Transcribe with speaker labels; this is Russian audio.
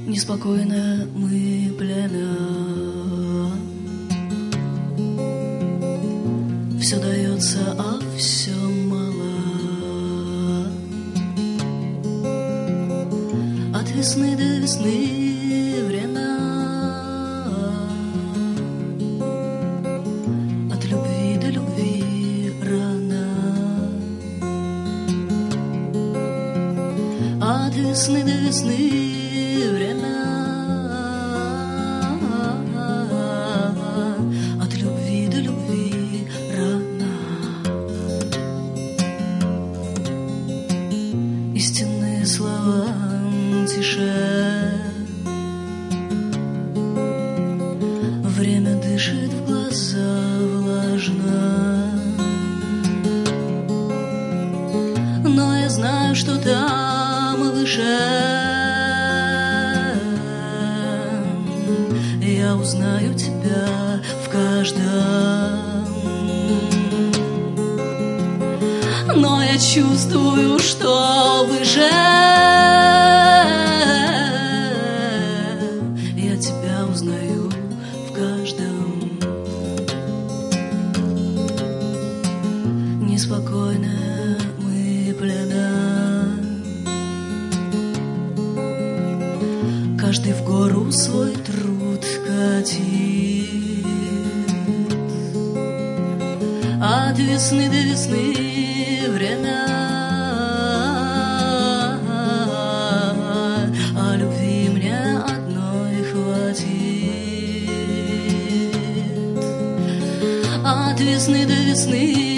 Speaker 1: Неспокойно мы племя, все дается, а все мало. От весны до весны время, от любви до любви рано. От весны до весны время, от любви до любви рано. Истинные слова тише, время дышит в глаза влажно, но я знаю, что там выше я узнаю тебя в каждом. Но я чувствую, что выше я тебя узнаю в каждом. Неспокойно мы племя, каждый в гору свой труд катит. От весны до весны время, а любви мне одной хватит. От весны до весны